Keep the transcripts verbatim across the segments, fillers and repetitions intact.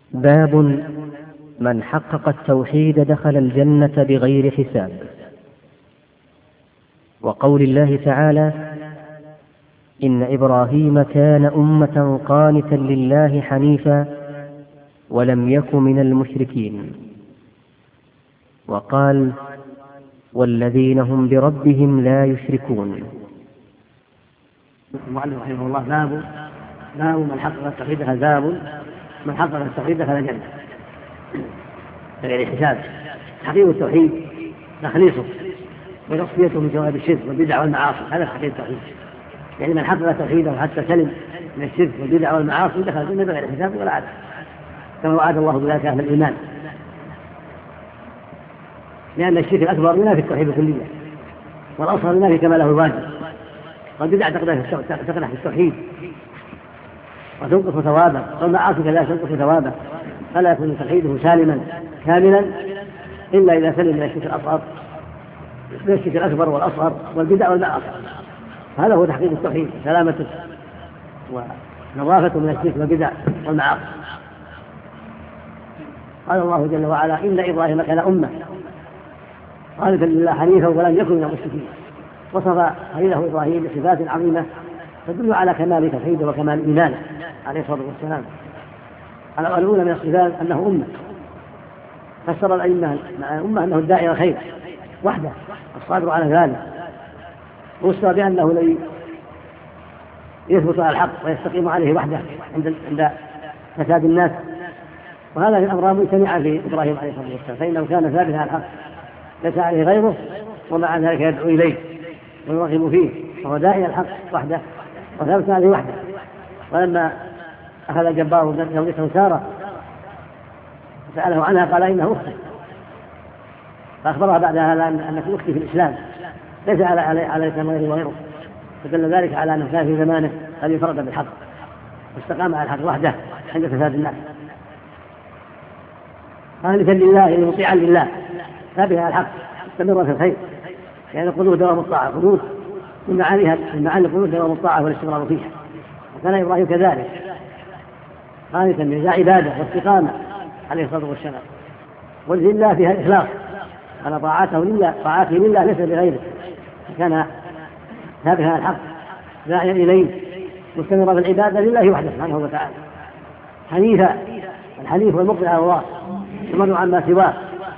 باب من حقق التوحيد دخل الجنة بغير حساب. وقول الله تعالى: إن إبراهيم كان أمة قانتا لله حنيفا ولم يك من المشركين. وقال: والذين هم بربهم لا يشركون. المؤلف رحمه الله باب باب من حقق التوحيد دخل باب من حقق التوحيد دخل الجنة بغير حساب. تحقيق التوحيد تخليصه وتصفيته من ثواب الشرك والبدع والمعاصي، هذا تحقيق التوحيد. يعني من حقق توحيده حتى سلم من الشرك والبدع والمعاصي دخل الجنة بغير حساب ولا عدل، كما وعد الله بذلك أهل الإيمان، لأن الشرك الأكبر ينافي التوحيد الكلية، والأصغر ينافي كماله الواجب، والبدع تقدح في التوحيد وتنقص ثوابه، والمعاصي كذلك تنقص ثوابه، فلا يكون توحيده سالما كاملا إلا إذا سلم من الشرك الأصغر من الشرك الأكبر والأصغر والبدع والمعاصي. هذا هو تحقيق التوحيد، سلامته ونظافته من الشرك والبدع والمعاصي. قال الله جل وعلا: إن إبراهيم كان أمة قانتا لله حنيفا ولم يكن من المشركين. وصف خليله إبراهيم بصفات عظيمة تدل على كمال توحيده وكمال إيمانه عليه الصلاة والسلام. الأولى من الصفات أنه أمة، فسر الأئمة أمة أنه الداعي إلى الخير وحده الصادر على ذلك، وصف بأنه الذي يثبت على الحق ويستقيم عليه وحده عند عند فساد الناس. وهذا من الأمر مجتمعا في إبراهيم عليه الصلاة والسلام، فإنه كان ثابتا على الحق ليس عليه غيره، ومع ذلك يدعو إليه ويرغب فيه، وهو داعي الحق وحده وثابت عليه وحده. ولما أخذ الجبار زوجته سارة سأله عنها قال: إنه أختي، فأخبرها بعدها أنك أختي في الإسلام ليس على عليك غيره وغيره، فدل ذلك على أنه كان في زمانه قد انفرد بالحق واستقام على الحق وحده عند فساد الناس، خالفا لله مطيعا لله ثابتا على الحق مستمرا في الخير، لأن يعني القنوت دوام الطاعة، القنوت من معانيها من معاني القنوت دوام الطاعة والاستمرار فيها. وكان إبراهيم كذلك خالفا لله عبادة واستقامة عليه الصلاة والسلام، والذلة فيها الإخلاص، أن طاعته لله طاعته لله ليس لغيره، كان ثابتا على الحق داعيا إليه مستمرا في العبادة لله وحده سبحانه وتعالى، حنيفا. الحنيف والمقبل على الله يمر عما سواه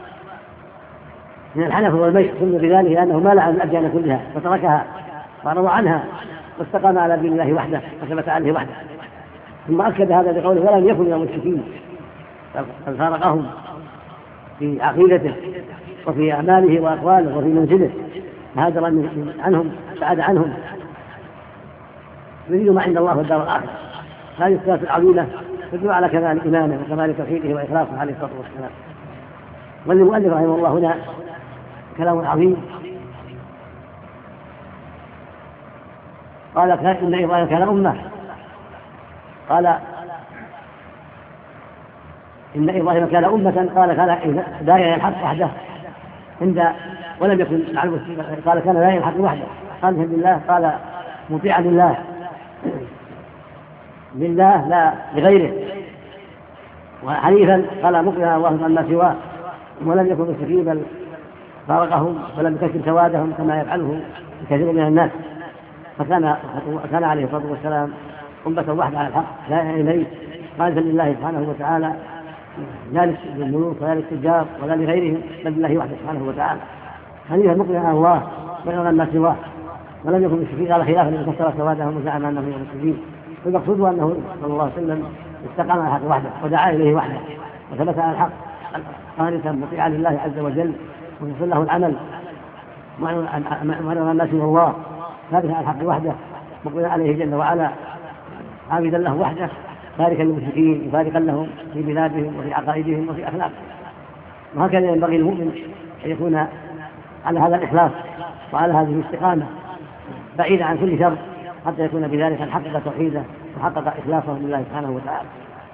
من الحنف والميل، ثم بذلك لأنه مال عن الأديان كلها وتركها وأعرض عنها واستقام على دين الله وحده وثبت عليه وحده. ثم أكد هذا بقوله: ولم يكن من المشركين، بل فارقهم في عقيدته وفي أعماله وأقواله وفي منزله، هاجر عنهم بعد عنهم يريد ما عند الله والدار الآخرة. هذه الصفات العظيمة تدل على كمال إيمانه وكمال توحيده وإخلاصه عليه الصلاة والسلام. والمؤلف رحمه الله هنا كلام عظيم، قال: إن إبراهيم كان أمة قال إن إبراهيم كان أمة قال كان داعيا الحق وحده عند ولم يكن مع المسلمين، قال كان داعيا الحق وحده قال لله، قال مطيعا لله لله لا لغيره، وحنيفا قال مقبلا الله عما سواه، ولم يكن مشركين بل فارقهم ولم يكثر سوادهم كما يفعله كثير من الناس. فكان كان عليه الصلاة والسلام أمة واحدة على الحق لا إليه قال لله سبحانه وتعالى، لا للملوك ولا للتجار ولا لغيرهم بل لله وحده سبحانه وتعالى، حنيفا مقبلا على الله بغير ما سواه، ولم يكن مشركين على خلاف لمن كثر سوادهم وزعم أنهم من المشركين. فالمقصود أنه صلى الله عليه وسلم استقام على الحق وحده ودعا إليه وحده وثبت على الحق قانتا مطيعا لله عز وجل، ويصل له العمل معرضا الناس من الله، ثابتا على الحق وحده مقبلا عليه جل وعلا، عابدا له وحده تاركا للمشركين وفارقا لهم في بلادهم وفي عقائدهم وفي أخلاقهم. وهكذا ينبغي المؤمن أن يكون على هذا الإخلاص وعلى هذه الاستقامة بعيدا عن كل شر، حتى يكون بذلك حقق توحيده وحقق إخلاصه لله سبحانه وتعالى.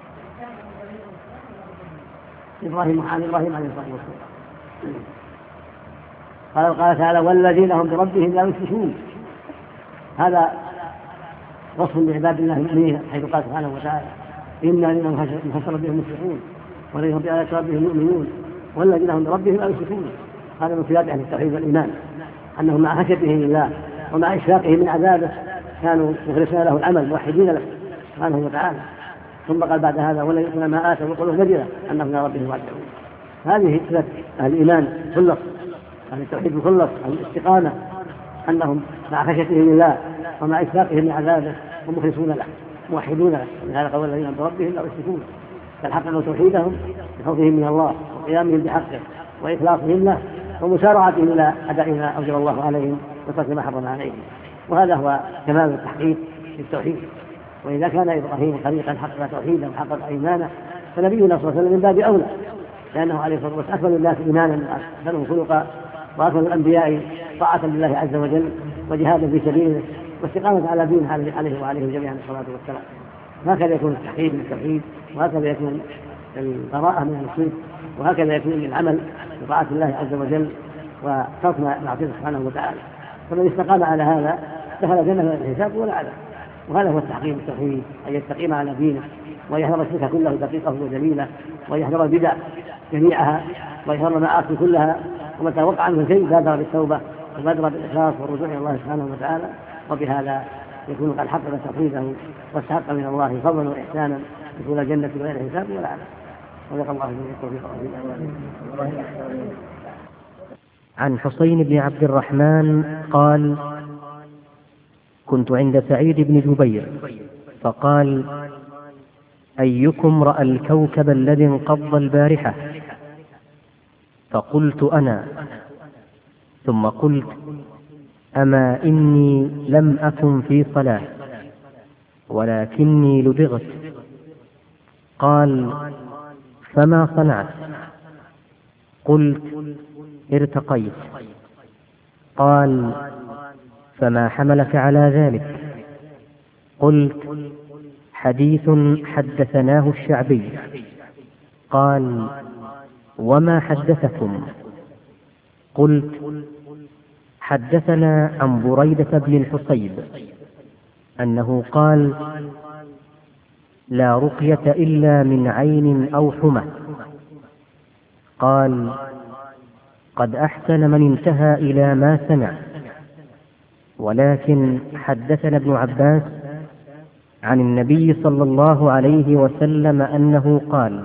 إبراهيم عن إبراهيم عليه الصلاة والسلام قال قال تعالى: والذين هم بربهم لا يشركون. هذا وصف لعباد الله المؤمنين، حيث قال سبحانه وتعالى: إنا لمن خشى ربهم مشركون والذين بآيات ربهم يؤمنون والذين هم بربهم لا يشركون. هذا من صفات أهل التوحيد والإيمان، أنهم مع خشيتهم لله ومع إشفاقهم من عذابه كانوا مخلصين له العمل موحدين له سبحانه وتعالى. ثم قال بعد هذا ولا يؤتون ما آتوا وقلوبهم وجلة أنهم إلى ربهم راجعون. هذه صفة أهل الإيمان خلص، أهل التوحيد الخلص، أهل الاستقامة، أنهم مع خشيتهم لله ومع إشفاقهم من عذابه ومخلصون له موحدون له. لهذا قال الذين بربهم لا يشركون، بل حققوا توحيدهم بخوفهم من الله وقيامهم بحقه وإخلاصهم له ومسارعتهم إلى أداء ما أوجب الله عليهم وترك ما حرم عليهم. وهذا هو كمال التحقيق في التوحيد. وإذا كان إبراهيم خليقا حقق توحيدا وحقق إيمانا فنبينا صلى الله عليه وسلم من باب أولى، لأنه عليه الصلاة والسلام أكمل الناس إيمانا وأحسنهم خلقا وأكمل الأنبياء طاعة لله عز وجل وجهادا في سبيله واستقامة على دينه عليه وعليه جميعا الصلاة والسلام. هكذا يكون التحقيق من التوحيد، وهكذا يكون البراءة من الشرك، وهكذا يكون العمل بطاعة الله عز وجل وترك معصيته سبحانه وتعالى. فمن استقام على هذا دخل الجنة من الحساب ولا عذاب. وهذا هو التحقيق بالتوحيد، أن يستقيم على دينه ويحذر الشرك كله دقيقه وجليله، ويحذر البدع جميعها، ويحذر المعاصي كلها، ومتى وقع عنه شيء بادر بالتوبة وبادر بالإخلاص والرجوع إلى الله سبحانه وتعالى. وبهذا يكون قد حقق توحيده واستحق من الله فضلا وإحسانا دخول الجنة بغير حساب ولا عذاب. وفق الله من التوفيق. عن حسين بن عبد الرحمن قال: كنت عند سعيد بن جبير فقال: أيكم رأى الكوكب الذي انقض البارحة؟ فقلت: أنا. ثم قلت: أما إني لم أكن في صلاة ولكني لدغت. قال: فما صنعت؟ قلت: ارتقيت. قال: فما حملك على ذلك؟ قلت: حديث حدثناه الشعبي. قال: وما حدثكم؟ قلت: حدثنا عن بريدة بن الحصيب أنه قال: لا رقية إلا من عين أو حمى. قال: قد أحسن من انتهى إلى ما سمع. ولكن حدثنا ابن عباس عن النبي صلى الله عليه وسلم أنه قال: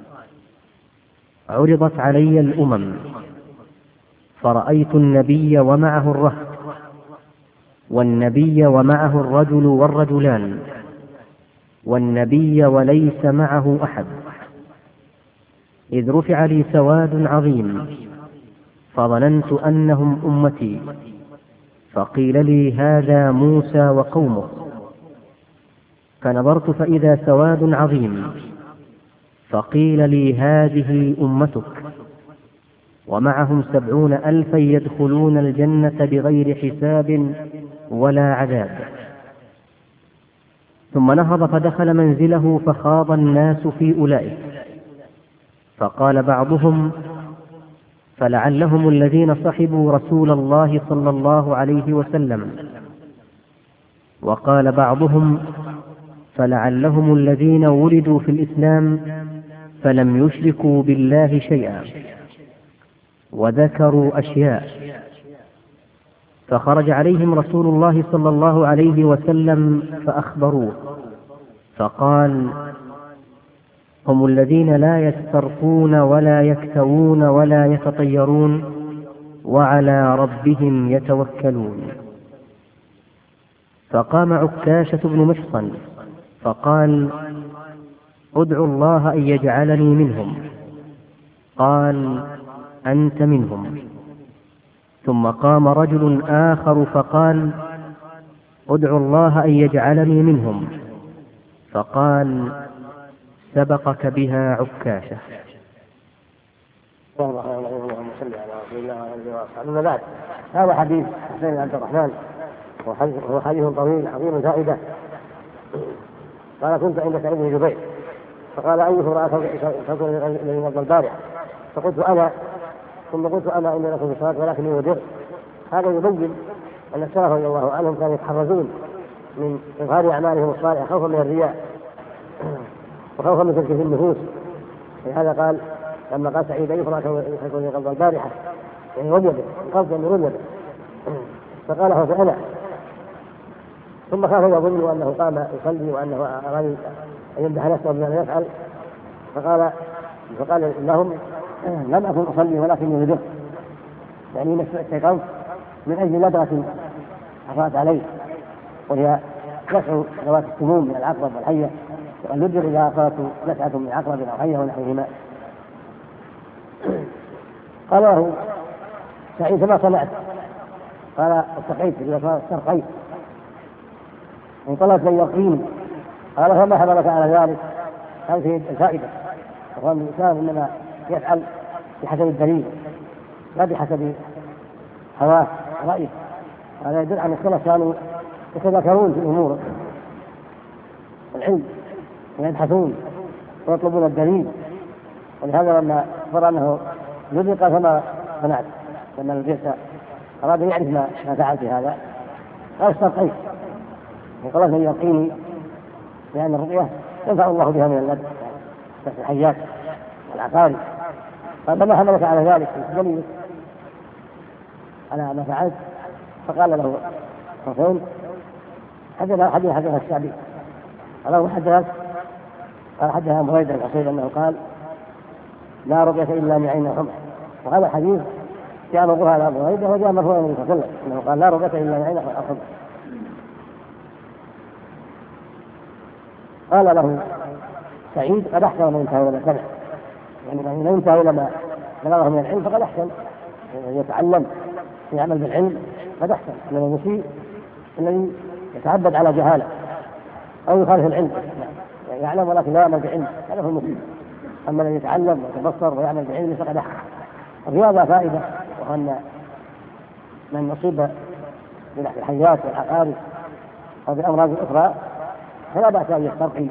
عرضت علي الأمم فرأيت النبي ومعه الرهط، والنبي ومعه الرجل والرجلان، والنبي وليس معه أحد، إذ رفع لي سواد عظيم فظننت أنهم أمتي، فقيل لي: هذا موسى وقومه. فنظرت فإذا سواد عظيم، فقيل لي: هذه أمتك، ومعهم سبعون ألفا يدخلون الجنة بغير حساب ولا عذاب. ثم نهض فدخل منزله فخاض الناس في أولئك، فقال بعضهم: فلعلهم الذين صحبوا رسول الله صلى الله عليه وسلم. وقال بعضهم: فلعلهم الذين ولدوا في الإسلام فلم يشركوا بالله شيئا. وذكروا أشياء. فخرج عليهم رسول الله صلى الله عليه وسلم فأخبروه، فقال: هم الذين لا يسترقون ولا يكتوون ولا يتطيرون وعلى ربهم يتوكلون. فقام عكاشة بن محصن فقال: ادعوا الله أن يجعلني منهم. قال: أنت منهم. ثم قام رجل آخر فقال: ادعوا الله أن يجعلني منهم. فقال: سبقك بها عكاشة. اللهم صل على رسول الله وعلى اله وصحبه. أما بعد، هذا حديث حسين بن عبد الرحمن وهو حديث طويل عظيم فائدة. قال: كنت عند سعيد بن جبير فقال: أيكم رأى كوكب الذي انقض البارحة؟ فقلت: أنا. ثم قلت: أنا إني لكم في الصلاة ولكني ودر. هذا يبين أن السلف رضي الله عنهم كانوا يتحرزون من إظهار أعمالهم الصالحة خوفا من الرياء، وخوفا من تلك النفوس. لهذا قال لما قال سعيد يفرح يكون قبض البارحة يعني وجده قبض أن وجده، فقال هو فأنا، ثم خاف يظن أنه قام يصلي وأنه أراد أن يمدح نفسه بما يفعل، فقال فقال لهم لم أكن أصلي ولكني ندرت، يعني استيقظت من أجل لدغة حصلت عليه وهي نفع ذوات السموم من العقرب والحية، وأن يدر إذا أصابت نفعة من عقرب أو حية ونحوهما. قال له سعيد ما صنعت؟ قال اتقيت إذا استرقيت انطلت من يقين. قال فما حملك على ذلك؟ هذه الفائدة، وهو الإنسان إنما يفعل بحسب الدليل لا بحسب هواه رأيه. هذا يدل عن السلف كانوا يتذكرون في الأمور العلم ويبحثون ويطلبون الدليل، ولهذا لما أخبر أنه يذق فما صنعت لما الجيش أراد أن يعرف ما فعل في هذا قال استرقيت وقال من يقيني لأن الرؤية ينفع الله بها من اللد الحيات والعقارب. قال فما حملك على ذلك؟ دليل على ما فعلت؟ فقال له حسين حدث حدث حدث الشعبي. قال له حدث؟ قال حدث بريدة الأصيل أنه قال لا رقية إلا من عين حمى، وهذا الحديث جاء موضوع على بريدة وجاء مرفوعا النبي صلى الله عليه وسلم أنه قال لا رقية إلا من عين حمى. قال له سعيد قد أحسن من ينتهي إلى سمع، يعني من ينتهي إلى ما بلغه من العلم فقد أحسن، يعني يتعلم ويعمل بالعلم قد أحسن من المسيء الذي يتعبد على جهالة أو يخالف العلم، يعني يعلم ولكن لا يعمل بعلم، هذا هو المسيء. أما الذي يتعلم ويتبصر ويعمل بعلم فقد أحسن. وفي هذا فائدة، وأن من يصيب بالحيات والعقارب أو بالأمراض الأخرى فلا بأس أن يسترقي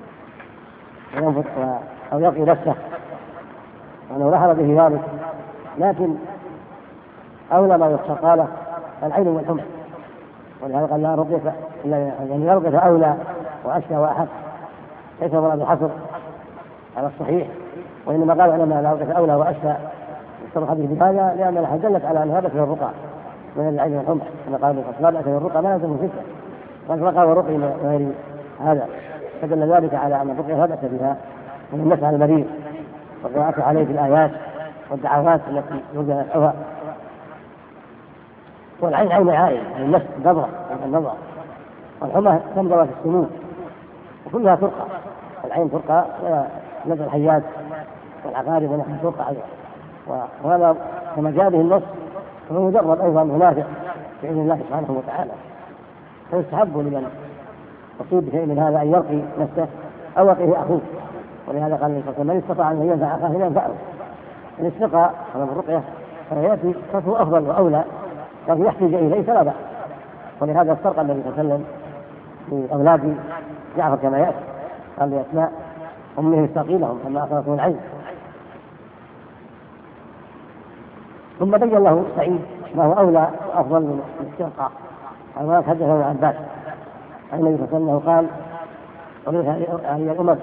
أو يقي نفسه وأنه لا حرج به ذلك، لكن أولى ما يخشى قاله العين والحمى، ولهذا قال لا رقية يعني لا رقية أولى وأشفى وأحق، ليس مراد الحصر على الصحيح، وإنما قال علماء لا رقية أولى وأشفى يشترط الحديث بهذا لأن الحديث دلت على أن هذا في الرقى من العين والحمى، كما قال لا بأس بالرقى ما لازم فتنة، والرقى والرقي من غير هذا، فدل ذلك على أن الرقية لا بأس بها من النفع المريض والقراءة عليه في الآيات والدعوات التي يرجى نفعها. والعين عين عائل النفس نظرة النظرة، والحمى تنظر في السنون، وكلها فرقة، العين فرقة ونظر الحيات والعقارب ونحن فرقة أيضا، وهذا كما جاء به النص فهو مجرد أيضا منافع بإذن الله سبحانه وتعالى، فيستحب لمن يصيب بشيء من هذا أن يرقي نفسه أو يرقيه أخوه، ولهذا قال النبي من استطاع أن ينفع أخاه ينفعه. إن استقى على الرقية فيأتي فهو أفضل وأولى، لكن يحتاج إليه فلا بأس. ولهذا استرقى النبي صلى الله عليه وسلم لأولاد جعفر كما يأتي، قال لأسماء أمه استقي لهم لما أخذته العين. ثم بين له سعيد ما هو أولى وأفضل من الاسترقاء. هذا حدثه عن عباس عن النبي صلى الله عليه وسلم قال وليس هذه الأمم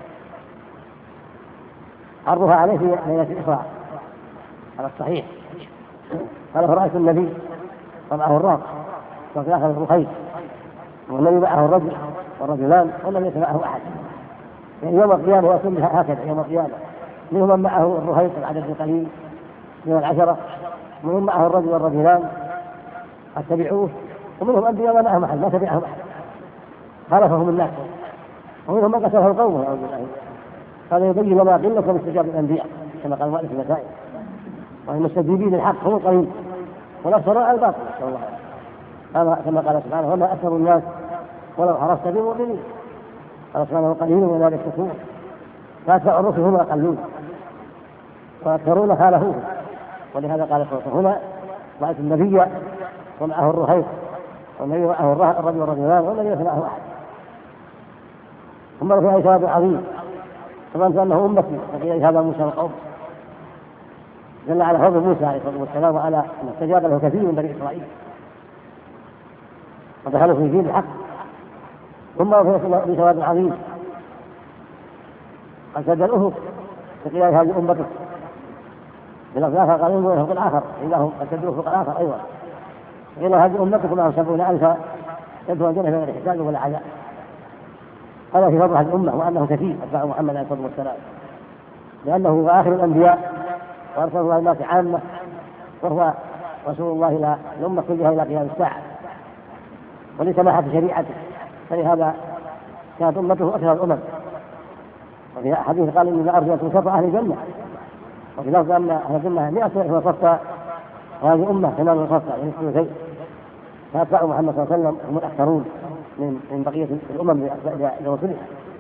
عرضها عليه في ليلة الإسراء على الصحيح، قال فرأيت النبي ومعه الراق وفي آخر الرخيص، والنبي معه الرجل والرجلان ولم ليس معه أحد، يعني يوم القيامة يكون هكذا يوم القيامة، منهم من معه الرهيط العدد القليل من العشرة، منهم معه الرجل والرجلان قد تبعوه، ومنهم أنبياء ومعهم أحد ما تبعهم أحد خالفهم الناس، ومنهم من قتله قومه أعوذ بالله. هذا يبين لنا قلة باستجابة الأنبياء كما قال مالك المسائل، والمستجيبين الحق هم القليل والأكثر الباطل، نسأل الله هذا كما قال سبحانه وما أكثر الناس ولو حرصت بمؤمنين، قال سبحانه قليل ولا يشركون، فأكثر الرسل هم أقلون وأكثرون خالفوه. ولهذا قال صلى الله عليه وسلم هنا رأيت النبي ومعه الرهيط والنبي معه الرجل والرجلان والنبي ليس معه أحد، ثم في ثواب عظيم فظننت أنه أمتي، وقيل هذا موسى وقوم، دل على فضل موسى عليه الصلاة والسلام وعلى أن استجاب له كثير من بني إسرائيل ودخلوا في دين الحق، ثم في ثواب عظيم قد سد الأفق بقيام هذه أمتك باللفظ الآخر قال انظروا الأفق الآخر إنهم قد سدوا الأفق الآخر أيضا قيل هذه أمتك معهم سبعون ألفا يدخلون الجنة بغير حساب ولا عذاب. هذا في فضل هذه الأمة وأنه كثير أتباع محمد عليه الصلاة والسلام لأنه هو آخر الأنبياء وأرسل الله الناس عامة وهو رسول الله إلى الأمة كلها إلى قيام الساعة ولسماحة شريعته فلهذا كانت أمته أكثر الأمم. وفي حديث قال إني لأرجو أن تنصف أهل الجنة وفي لفظ أن أهل الجنة مئة وإحدى صفة وهذه أمة ثمان صفة يعني الثلثين فأتباع محمد صلى الله عليه وسلم هم الأكثرون من من بقية الأمم لرسله.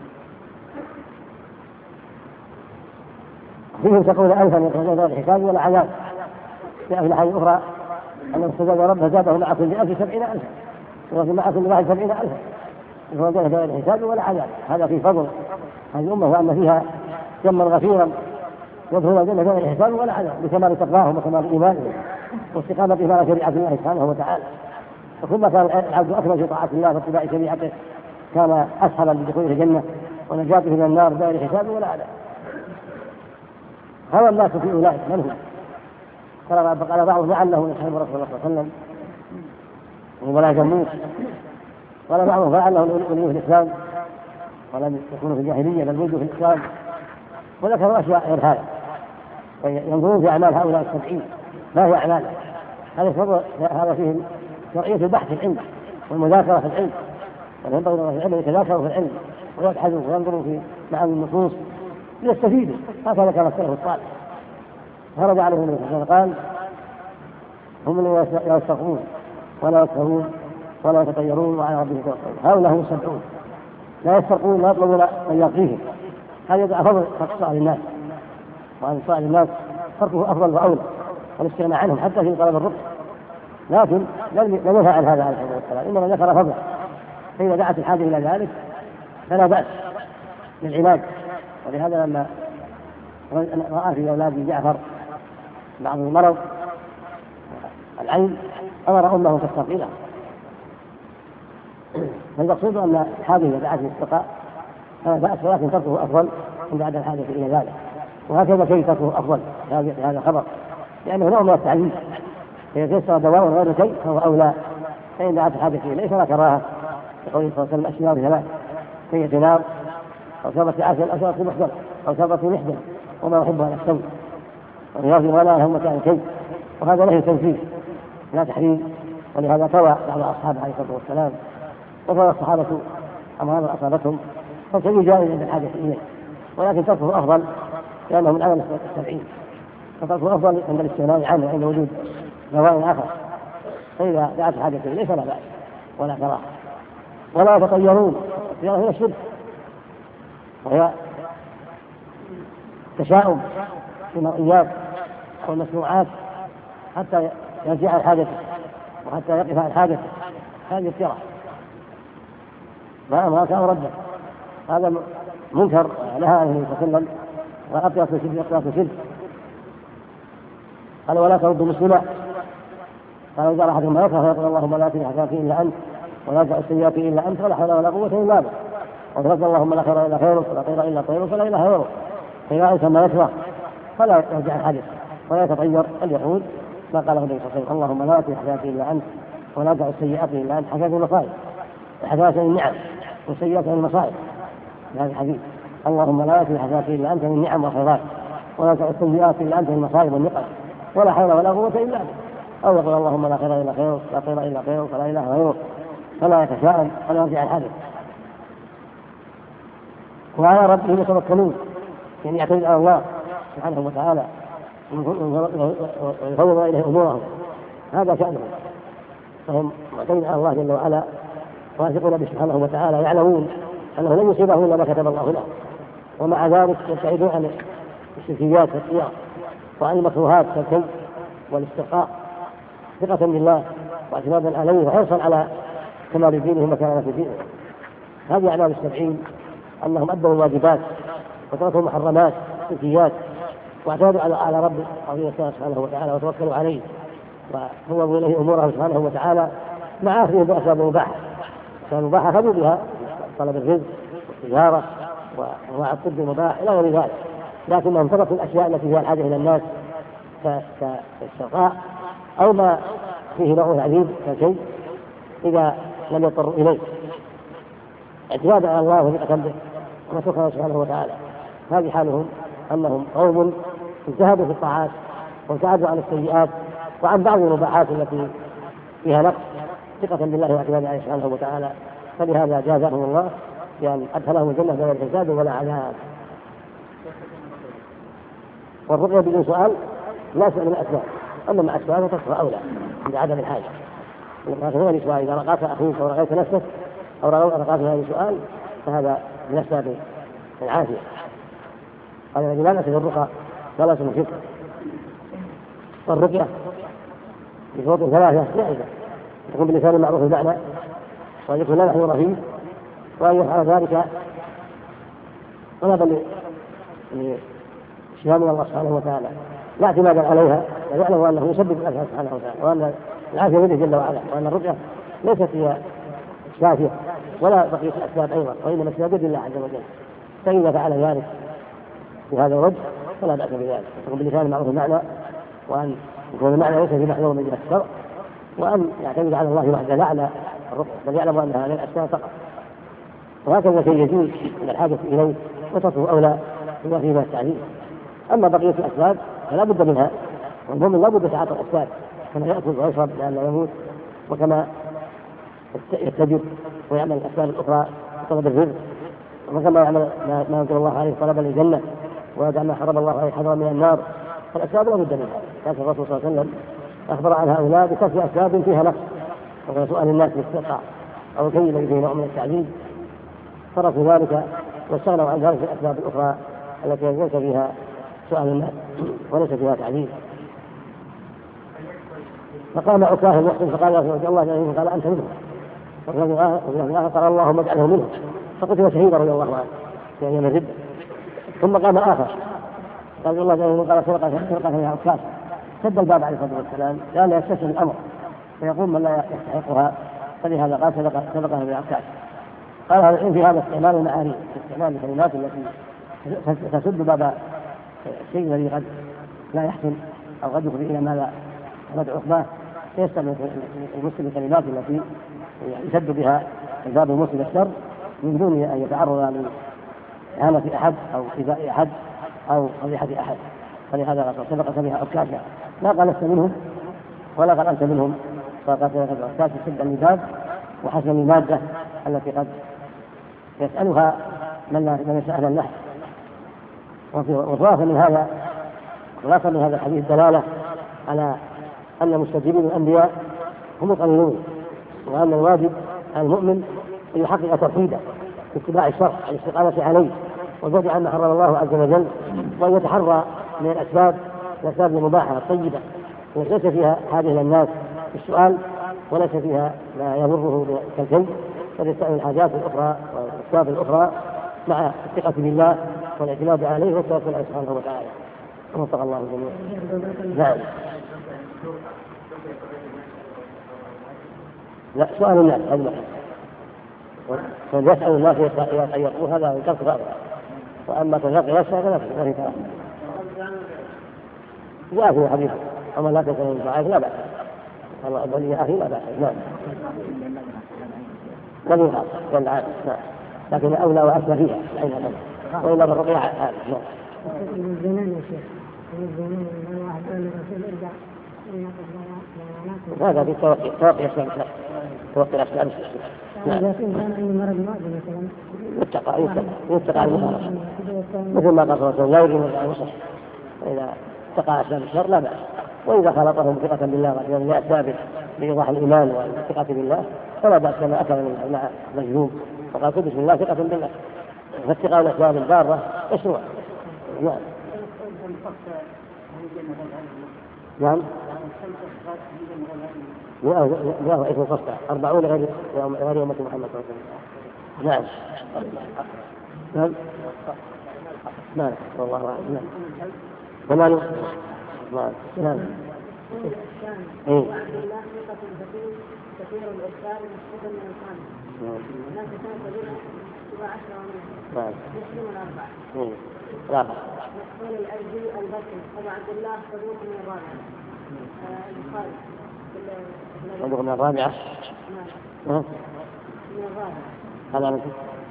فيهم تقول ألفا يخرجون غير الحساب ولا عذاب. في أحاديث أخرى أنه استجاب ربه زاده مع كل ألف سبعين ألفا وفي مع كل واحد سبعين ألفا يخرجون غير الحساب ولا عذاب. هذا في فضل هذه الأمة وأن فيها جما غفيرا يدخلون الجنة غير الحساب ولا عذاب بكمال تقواهم وكمال إيمانهم واستقامتهم على شريعة الله سبحانه وتعالى. وكلما كان العبد أكثر في طاعة الله واتباع شريعته كان أسهلا لدخوله الجنة ونجاته من النار بغير حساب ولا عذاب. هوى الناس في أولئك من هم؟ قال بعضهم لعله يصحب رسول الله صلى الله عليه وسلم ولا يجموه قال بعضهم لعله وليه في الإسلام ولم يكونوا في الجاهلية بل ولدوا في الإسلام وذكروا أشياء غير هذا ينظرون في أعمال هؤلاء السبعين ما هي أعمال هذا هذا فيه شرعية البحث في العلم والمذاكرة في العلم وينبغي في العلم يتذاكروا في العلم ويبحثوا وينظروا في معاني النصوص ليستفيدوا. هكذا كان السلف الصالح خرج عليهم النبي صلى الله عليه وسلم قال هم الذين يستقون ولا يسهرون ولا يتطيرون وعلى ربهم يتوكلون هؤلاء هم السبعون لا يستقون لا يطلبون من يقيهم. هذا يدعى فضل سؤال الناس وعن سؤال الناس تركه أفضل وأولى والاستغناء عنهم حتى في طلب الرزق لكن لم يفعل هذا عليه الصلاة والسلام إنما ذكر فضله فإذا دعت الحاجة إلى ذلك فلا بأس للعلاج. ولهذا لما رأى في أولاد جعفر بعض المرض العين أمر أمه تستقي له. فالمقصود أن الحاجة إذا دعت للسقاء فلا بأس ولكن تركه أفضل من بعد الحاجة إلى ذلك. وهكذا كي تركه أفضل هذا خبر لأنه نوع من التعليم إذا تيسر دواء غير شيء فهو أولى فإن دعت الحاجة إليه ليس لا كراهة يقول صلى الله عليه وسلم أشياء ثلاث كي نار أو شربت عسل أو شربت محجر أو شربت محجر وما يحبها نفسه والرياض ولا لهم مكان شيء وهذا له تنفيذ لا تحريم. ولهذا طوى بعض أصحاب عليه الصلاة والسلام وطوى الصحابة أمراض أصابتهم فالشيء جائز عند الحاجة إليه ولكن تركه أفضل لأنه من عمل السبعين فتركه أفضل عند الاستغناء عنه عند وجود دواء آخر. فإذا دعت حاجة إليه فلا بأس ولا كراهة. ولا يتطيرون هي الشرك وهي تشاؤم في المرئيات والمسموعات حتى يرجع الحاجة وحتى يقف عن حاجة هذه الترى ما أمرك أو رده هذا منكر لها عليه الصلاة والسلام وأطيرة الشرك أطيرة الشرك. قال ولا ترد مسلما قال إذا أحدهم ما يكره فيقول اللهم لا تجعل حسناتي إلا أنت ولا تجعل السيئاتي إلا أنت ولا حول ولا قوة إلا بك وتقول اللهم لا خير إلا خيرك ولا خير إلا خيرك ولا إله غيرك. فإذا أنت ما يكره فلا يرجع الحدث ولا يتطير اليهود ما قاله النبي صلى الله عليه وسلم اللهم لا تجعل حسناتي إلا أنت ولا تجعل السيئاتي إلا أنت حسنات المصائب حسنات النعم وسيئات المصائب هذا الحديث اللهم لا تجعل حسناتي إلا أنت من النعم والخيرات ولا تجعل السيئات إلا أنت من المصائب والنقم ولا حول ولا قوة إلا بك. أو يقول اللهم لا خير إلا خيرك لا خير إلا خيرك ولا إله غيرك فلا يتشاءم ولا يرجع الحدث. وعلى ربهم يتوكلون يعني يعتمد على الله سبحانه وتعالى ويفوض إليه أمورهم هذا شأنهم فهم معتمد على الله جل وعلا واثقون به سبحانه وتعالى يعلمون أنه لن يصيبه إلا ما كتب الله له ومع ذلك يبتعدون عن الشركيات والصيام وعن المكروهات كالكذب والاسترقاء ثقة بالله واعتمادا عليه وحرصا على كمال دينهم وكمال دينهم. هذه أعمال السبعين أنهم أدوا الواجبات وتركوا المحرمات والشركيات واعتمدوا على على رب عظيم سبحانه وتعالى وتوكلوا عليه وفوضوا إليه أمورهم سبحانه وتعالى مع أخذهم بأسباب مباحة. أسباب مباحة خذوا بها طلب الرزق والتجارة وأنواع الطب المباح إلى غير ذلك، لكنهم تركوا الأشياء التي فيها الحاجة إلى الناس كالشفاء أو ما فيه نوع عديد كشيء إذا لم يضطروا إليه اعتمادا على الله وثقة به وشكرا سبحانه وتعالى. هذه حالهم أنهم قوم اجتهدوا في الطاعات وابتعدوا عن السيئات وعن بعض المباحات التي فيها نقص ثقة بالله واعتمادا عليه سبحانه وتعالى، فلهذا جازاهم الله بأن أدخلهم الجنة بغير حساب ولا عذاب. والرقية بدون سؤال لا سؤال من الأسباب، أما مع السؤال فتصفى أولى عند عدم الحاجة. لكن هو السؤال إذا رقاك أخوك أو رقيت نفسك أو رقاك هذا السؤال فهذا من أسباب العافية. قال الذي لا نأس بالرقى ولا اسم الفكر. والرقية بشروط ثلاثة جائزة: تكون بلسان المعروف المعنى، وأن يكون لا محظور فيه، وأن يفعل ذلك طلبا لشفاء من الله سبحانه وتعالى لا اعتمادا عليها، ويعلم أنه يسبب الأسباب سبحانه وتعالى، وأن العافية بيده جل وعلا، وأن الرقية ليست هي شافية ولا بقية الأسباب أيضا، وإنما الأسباب بيد الله عز وجل. فإذا فعل ذلك بهذا الوجه فلا بأس بذلك، تكون بلسان المعروف المعنى، وأن يكون المعنى ليس في محذور من الشرع، وأن يعتمد على الله وحده لا على الرقية، بل يعلم أنها للأسباب فقط. وهكذا شيء يجوز من الحاجة إليه وتصفه أولى بما فيه من التعليم. أما بقية الأسباب فلا بد منها، والمؤمن لا بد يتعاطى الأسباب كما يأكل ويشرب لأنه يموت، وكما يتجر ويعمل الأسباب الأخرى طلب الرزق، وكما يعمل ما ينزل الله عليه طلب للجنة ويدع ما حرم الله عليه حذرا من النار. فالأسباب لا بد منها، لكن الرسول صلى الله عليه وسلم أخبر عن هؤلاء بكسب أسباب فيها نقص، وهو سؤال الناس باستقطاع أو كي الذي فيه نوع من التعليم، تركوا ذلك واستغنوا عن ذلك الأسباب الأخرى التي ليس فيها سؤال الناس وليس فيها تعليم. فقام عكاه المحسن فقال يا رسول الله عليه، قال أنت منهم، وفي قال اللهم اجعله منهم، فقتل شهيدا رضي الله عنه في أيام الردة. ثم قام آخر قال الله عليه قال سرقة سرقة يا عكاش، سد الباب عليه الصلاة والسلام لأن يستسهل الأمر فيقوم من لا يستحقها، فلهذا قال سرقة سرقة يا عكاش. قال هذا الحين في هذا استعمال المعاني، استعمال الكلمات التي تسد باب الشيء الذي قد لا يحسن أو قد يفضي إلى ما لا ندعو عقباه، فيستعمل المسلم الكلمات التي يسد بها الباب المسلم الشر من دون أن يتعرض لإهانة أحد أو إيذاء أحد أو قضيحة أحد. فلهذا قال سبقت بها عكاشا، لا قال لست منهم ولا قال أنت منهم، فقال عكاشا سد الباب وحسن المادة التي قد يسألها من يسأل النحو. وخلاصة من هذا خلاصة من هذا الحديث دلالة على أن مستجيبين الأنبياء هم القليلون، وأن الواجب على المؤمن أن يحقق توحيده باتباع الشرع الاستقامة عليه والبعد عما حرم الله عز وجل، وأن يتحرى من الأسباب الأسباب المباحة الطيبة التي ليس فيها حاجة إلى الناس بالسؤال وليس فيها ما يضره كالكي، بل يستعمل الحاجات الأخرى والأسباب الأخرى مع الثقة بالله والاعتماد عليه والتوكل عليه سبحانه وتعالى. وفق الله الجميع. نعم. لا سؤال الناس هذا يسأل الناس يقول هذا يكفر هذا، وأما تلقي يسأل فلا ما في كلام. جاء في حديث أما لا تكون ضعيف لا بأس، الله أبو لي أخي لا بأس. نعم. لم يخاف ولا عاد. نعم. لكن أولى وأسمى فيها العين هذا وإلا بالرقية عاد. نعم. الزمان يا شيخ، الزمان من الواحد قال للرسول ارجع هذا في توقي توقي أسباب الشر، توقي أسباب الشر. إذا كان عنده مرض معدي مثلا يتقى يتقى يتقى المخالفة مثل ما قال الرسول لا يريد أن يصح، وإذا اتقى أسباب الشر لا بأس. وإذا خلطهم ثقة بالله لأسباب لإيضاح الإيمان والثقة بالله فلا بأس كما أكل مع مجنون، فقال بسم الله ثقة بالله، فاتقاء الأسباب الضارة مشروع. نعم. نعم. لا هو اسم صفة أربعون غير غير يوم محمد صلى الله عليه وسلم. نعم. نعم. نعم. والله أعلم. نعم. ثمانية. نعم. نعم. إيه. كثير الإرسال مشهود من الخامس. الناس كانت تقول سبع عشر ومئة. نعم. مسلم أربعة. رابع. مسؤول الأرضي البصري أبو عبد الله صدوق من الرابعة. البخاري. صدوق من الرابعة. نعم. من الرابعة. هذا مثل.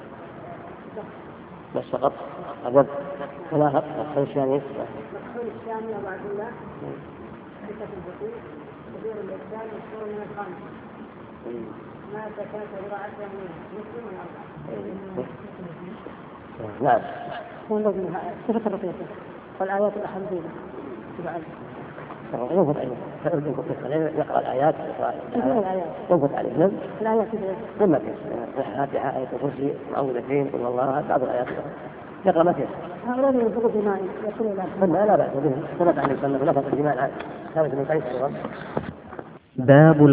بس فقط. أبد. ولا مدخول الشامي. مدخول الشامي أبو عبد الله. ثقة البخاري. كبير الإسلام مشهور من الخامس. ما تكاد سبع عشر ومئة. مسلم أربعة. نعم. صفة الرقية والآيات الأحمدية تبعد ينفت عليه يقرأ الآيات ينفت عليه نعم الآيات ثم الفاتحة آية الكرسي معوذتين قل والله بعض الآيات يقرأ ما فيها هؤلاء ينفقوا دماء يقولوا لا لا لا بأس به ثبت عن السنة ولفظ الدماء ثابت من قيس أيضا باب